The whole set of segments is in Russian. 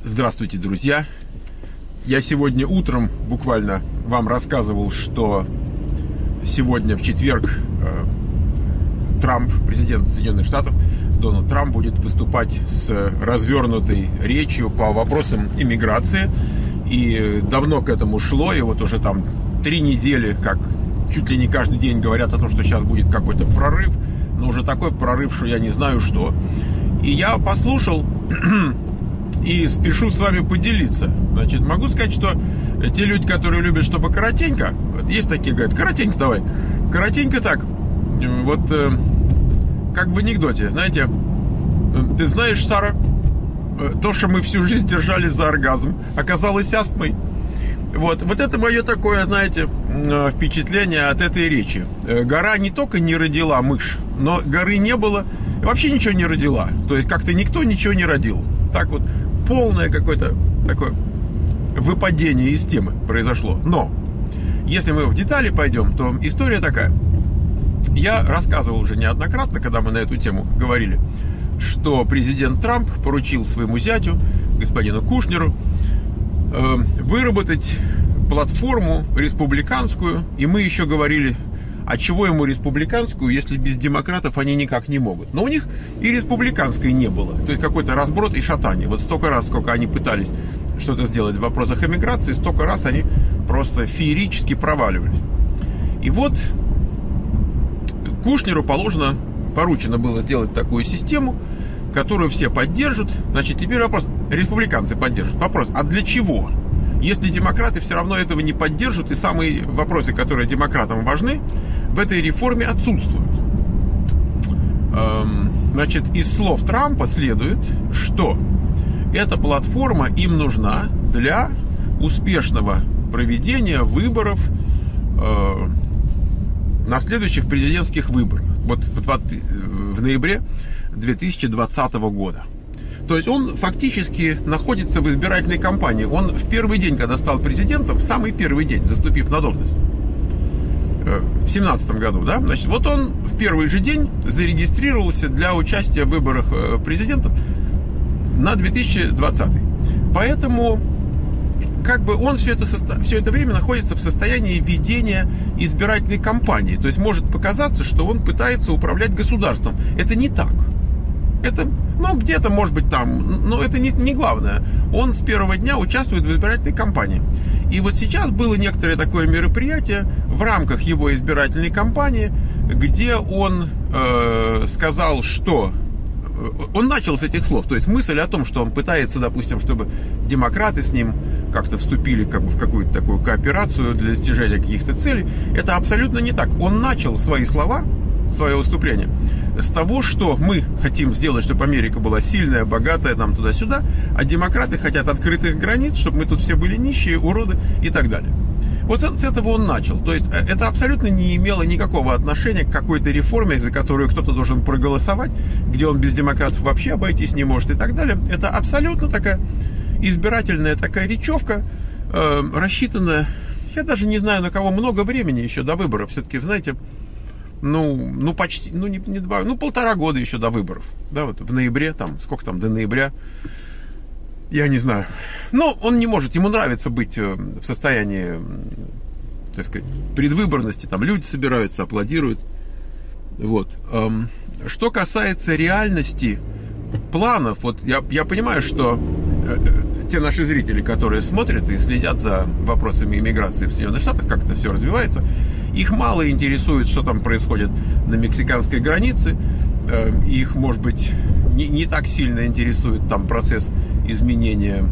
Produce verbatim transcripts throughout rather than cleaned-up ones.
Здравствуйте, друзья! Я сегодня утром буквально вам рассказывал, что сегодня в четверг э, Трамп, президент Соединенных Штатов, Дональд Трамп, будет выступать с развернутой речью по вопросам иммиграции. И давно к этому шло, и вот уже там три недели, как чуть ли не каждый день говорят о том, что сейчас будет какой-то прорыв, но уже такой прорыв, что я не знаю что. И я послушал и спешу с вами поделиться. Значит, могу сказать, что те люди, которые любят, чтобы коротенько, есть такие, говорят, коротенько давай, коротенько так, вот э, как в анекдоте, знаете, ты знаешь, Сара, то, что мы всю жизнь держали за оргазм, оказалось астмой. Вот, вот это мое такое, знаете, впечатление от этой речи. Гора не только не родила мышь, но горы не было, вообще ничего не родила. То есть как-то никто ничего не родил. Так вот, полное какое-то такое выпадение из темы произошло. Но, если мы в детали пойдем, то история такая. Я рассказывал уже неоднократно, когда мы на эту тему говорили, что президент Трамп поручил своему зятю, господину Кушнеру, э, выработать платформу республиканскую. И мы еще говорили, а чего ему республиканскую, если без демократов они никак не могут. Но у них и республиканской не было. То есть какой-то разброд и шатание. Вот столько раз, сколько они пытались что-то сделать в вопросах иммиграции, столько раз они просто феерически проваливались. И вот Кушнеру положено, поручено было сделать такую систему, которую все поддержат. Значит, теперь вопрос, республиканцы поддержат. Вопрос, а для чего? Если демократы все равно этого не поддержат, и самые вопросы, которые демократам важны, в этой реформе отсутствуют. Значит, из слов Трампа следует, что эта платформа им нужна для успешного проведения выборов э, на следующих президентских выборах. Вот в, в ноябре две тысячи двадцатого года. То есть он фактически находится в избирательной кампании. Он в первый день, когда стал президентом, в самый первый день, заступив на должность, в семнадцатом году, да, значит, вот он в первый же день зарегистрировался для участия в выборах президента на две тысячи двадцатый. Поэтому как бы он все это, все это время находится в состоянии ведения избирательной кампании. То есть может показаться, что он пытается управлять государством. Это не так. Это, ну, где-то, может быть, там, но это не, не главное. Он с первого дня участвует в избирательной кампании. И вот сейчас было некоторое такое мероприятие в рамках его избирательной кампании, где он э, сказал, что... Он начал с этих слов. То есть мысль о том, что он пытается, допустим, чтобы демократы с ним как-то вступили как бы в какую-то такую кооперацию для достижения каких-то целей, это абсолютно не так. Он начал свои слова, свое выступление с того, что мы хотим сделать, чтобы Америка была сильная, богатая, там туда-сюда, а демократы хотят открытых границ, чтобы мы тут все были нищие, уроды и так далее. Вот с этого он начал. То есть это абсолютно не имело никакого отношения к какой-то реформе, за которую кто-то должен проголосовать, где он без демократов вообще обойтись не может и так далее. Это абсолютно такая избирательная такая речевка, э, рассчитанная, я даже не знаю, на кого много времени еще до выборов. Все-таки, знаете, ну, ну почти, ну не, не два, ну полтора года еще до выборов. Да, вот в ноябре, там, сколько там до ноября, я не знаю. Но он не может, ему нравится быть в состоянии, так сказать, предвыборности. Там люди собираются, аплодируют. Вот. Что касается реальности планов, вот я, я понимаю, что те наши зрители, которые смотрят и следят за вопросами иммиграции в Соединенных Штатах, как это все развивается, их мало интересует, что там происходит на мексиканской границе. Их, может быть, не, не так сильно интересует там процесс изменения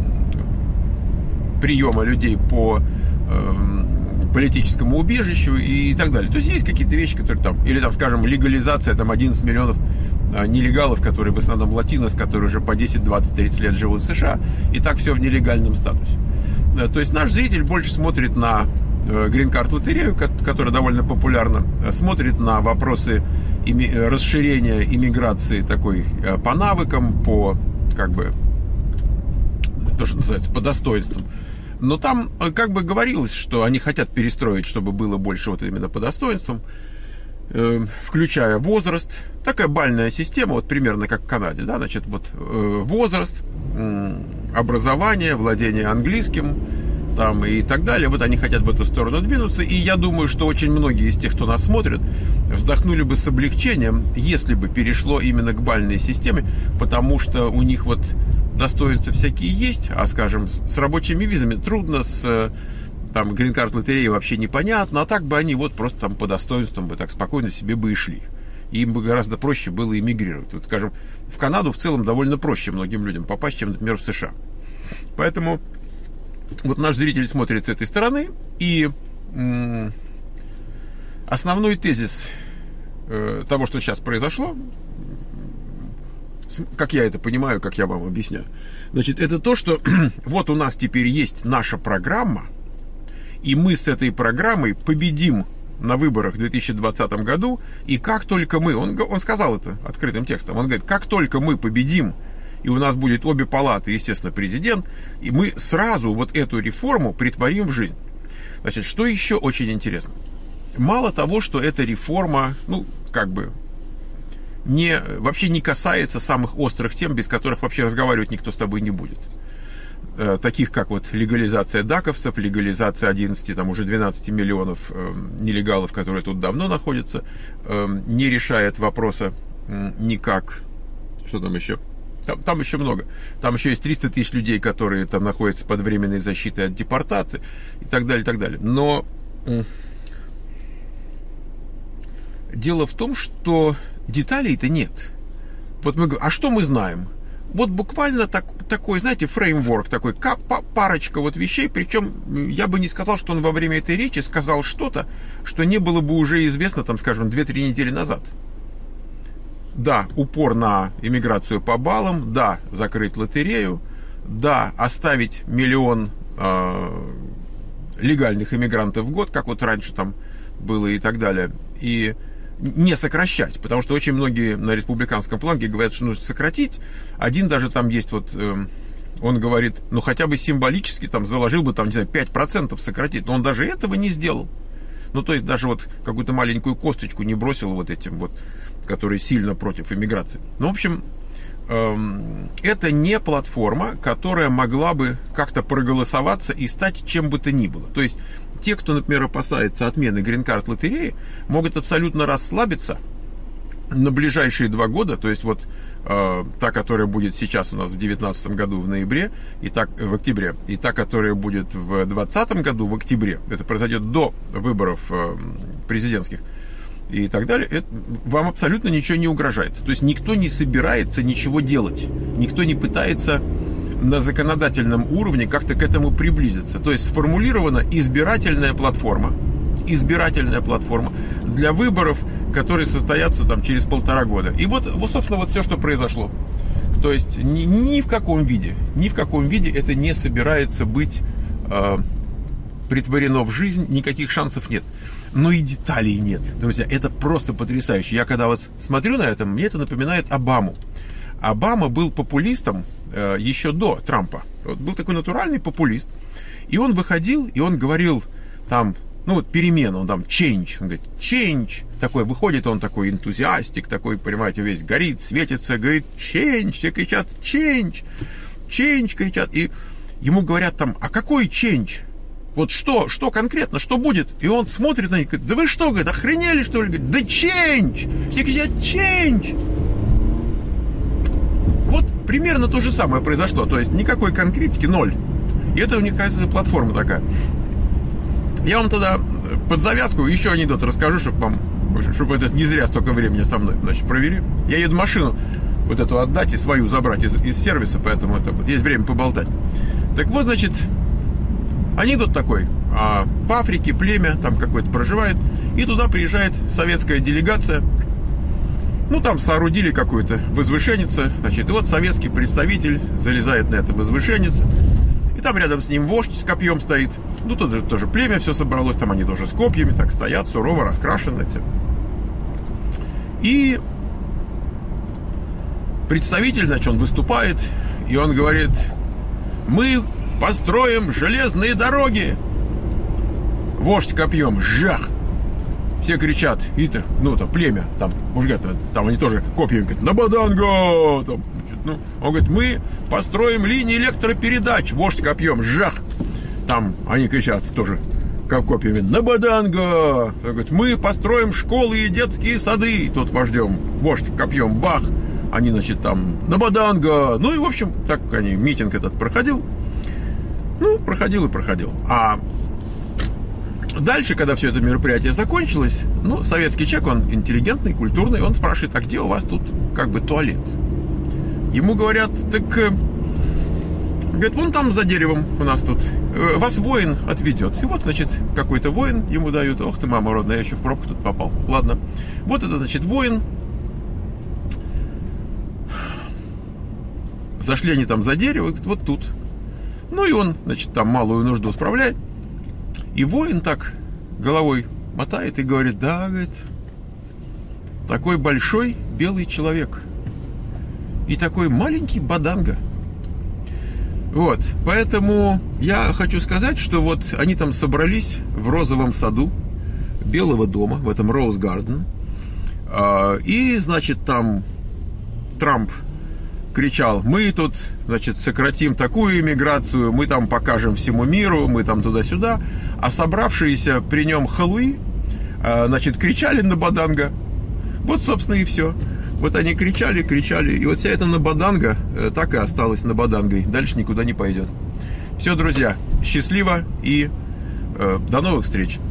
приема людей по э, политическому убежищу и так далее. То есть есть какие-то вещи, которые там, или там, скажем, легализация, там одиннадцать миллионов э, нелегалов, которые в основном латинос, которые уже по десять, двадцать, тридцать лет живут в США, и так все в нелегальном статусе. Э, то есть наш зритель больше смотрит на э, грин-карт-лотерею, которая довольно популярна, э, смотрит на вопросы ими, расширения иммиграции такой э, по навыкам, по как бы то, что называется, по достоинствам. Но там как бы говорилось, что они хотят перестроить, чтобы было больше вот именно по достоинствам, э, включая возраст. Такая бальная система, вот примерно как в Канаде, да, значит, вот э, возраст, э, образование, владение английским там, и так далее. Вот они хотят в эту сторону двинуться. И я думаю, что очень многие из тех, кто нас смотрит, вздохнули бы с облегчением, если бы перешло именно к бальной системе, потому что у них вот достоинства всякие есть, а, скажем, с рабочими визами трудно, с там грин-карт лотереи вообще непонятно, а так бы они вот просто там по достоинствам бы так спокойно себе бы и шли. И им бы гораздо проще было эмигрировать. Вот, скажем, в Канаду в целом довольно проще многим людям попасть, чем, например, в США. Поэтому вот наш зритель смотрит с этой стороны, и м- основной тезис э, того, что сейчас произошло, с, как я это понимаю, как я вам объясняю, значит, это то, что вот у нас теперь есть наша программа, и мы с этой программой победим на выборах в две тысячи двадцатом году, и как только мы, он, он сказал это открытым текстом, он говорит, как только мы победим, и у нас будет обе палаты, естественно, президент, и мы сразу вот эту реформу претворим в жизнь. Значит, что еще очень интересно? Мало того, что эта реформа, ну, как бы, не, вообще не касается самых острых тем, без которых вообще разговаривать никто с тобой не будет. Таких как вот легализация даковцев, легализация одиннадцати, там уже двенадцати миллионов э, нелегалов, которые тут давно находятся, э, не решает вопроса э, никак. Что там еще? Там, там еще много. Там еще есть триста тысяч людей, которые там находятся под временной защитой от депортации и так далее, и так далее. Но э, дело в том, что деталей-то нет. Вот мы говорим, а что мы знаем? Вот буквально так, такой, знаете, фреймворк, такой, парочка вот вещей, причем я бы не сказал, что он во время этой речи сказал что-то, что не было бы уже известно, там, скажем, две-три недели назад. Да, упор на иммиграцию по баллам, да, закрыть лотерею, да, оставить миллион э, легальных иммигрантов в год, как вот раньше там было и так далее, и не сокращать, потому что очень многие на республиканском фланге говорят, что нужно сократить. Один даже там есть вот, э, он говорит, ну хотя бы символически там заложил бы там, не знаю, пять процентов сократить, но он даже этого не сделал. Ну то есть даже вот какую-то маленькую косточку не бросил вот этим вот, которые сильно против иммиграции. Ну в общем, э, это не платформа, которая могла бы как-то проголосоваться и стать чем бы то ни было. То есть те, кто, например, опасается отмены грин-карт лотереи, могут абсолютно расслабиться на ближайшие два года. То есть вот э, та, которая будет сейчас у нас в две тысячи девятнадцатом году в ноябре, и так, в октябре, и та, которая будет в две тысячи двадцатом году в октябре, это произойдет до выборов э, президентских и так далее, это, вам абсолютно ничего не угрожает. То есть никто не собирается ничего делать, никто не пытается на законодательном уровне как-то к этому приблизиться. То есть сформулирована избирательная платформа, избирательная платформа для выборов, которые состоятся там через полтора года. И вот, вот собственно, вот все, что произошло. То есть ни, ни в каком виде, ни в каком виде это не собирается быть э, претворено в жизнь, никаких шансов нет. Но и деталей нет. Друзья, это просто потрясающе. Я когда вот смотрю на это, мне это напоминает Обаму. Обама был популистом э, еще до Трампа. Вот был такой натуральный популист. И он выходил, и он говорил там, ну вот перемена, он там change. Он говорит, change. Такой выходит, он такой энтузиастик, такой, понимаете, весь горит, светится, говорит, change. Все кричат, change. Change кричат. И ему говорят там, а какой change? Вот что, что конкретно, что будет? И он смотрит на них, говорит, да вы что, говорит, охренели, что ли? Говорит, да change. Все кричат, change. Вот примерно то же самое произошло. То есть никакой конкретики, ноль. И это у них, кажется, платформа такая. Я вам тогда под завязку еще анекдот расскажу, чтобы вам, чтобы это не зря столько времени со мной, значит, провели. Я еду машину вот эту отдать и свою забрать из, из сервиса, поэтому это, вот, есть время поболтать. Так вот, значит, анекдот такой. А, по Африке племя там какое-то проживает, и туда приезжает советская делегация. Ну, там соорудили какую-то возвышенницу, значит, и вот советский представитель залезает на это возвышеннице, и там рядом с ним вождь с копьем стоит. Ну, тут тоже племя все собралось, там они тоже с копьями так стоят, сурово раскрашены все. И представитель, значит, он выступает, и он говорит, мы построим железные дороги. Вождь копьем, жах! Все кричат, и-то, ну, там, племя, там, мужики, там они тоже копьями говорят, на Баданго! Там, значит, Ну, он говорит, мы построим линии электропередач. Вождь копьем, жах. Там они кричат тоже, как копьями, Набаданга. Он говорит, мы построим школы и детские сады. Тут вождем, вождь копьем, бах. Они, значит, там, Набаданга. Ну и, в общем, так они, митинг этот проходил. Ну, проходил и проходил. А дальше, когда все это мероприятие закончилось, ну, советский человек, он интеллигентный, культурный, он спрашивает, а где у вас тут как бы туалет? Ему говорят, так, говорит, вон там за деревом у нас тут, вас воин отведет. И вот, значит, какой-то воин ему дают. Ох ты, мама родная, я еще в пробку тут попал. Ладно. Вот это, значит, воин. Зашли они там за дерево, говорит, вот тут. Ну и он, значит, там малую нужду справляет. И воин так головой мотает и говорит, да, говорит, такой большой белый человек и такой маленький баданга. Вот, поэтому я хочу сказать, что вот они там собрались в розовом саду Белого дома, в этом Роуз Гарден, и, значит, там Трамп кричал, мы тут, значит, сократим такую иммиграцию, мы там покажем всему миру, мы там туда-сюда. А собравшиеся при нем халуи, значит, кричали Набаданга. Вот, собственно, и все. Вот они кричали, кричали. И вот вся эта Набаданга так и осталась Набадангой. Дальше никуда не пойдет. Все, друзья, счастливо и э, до новых встреч.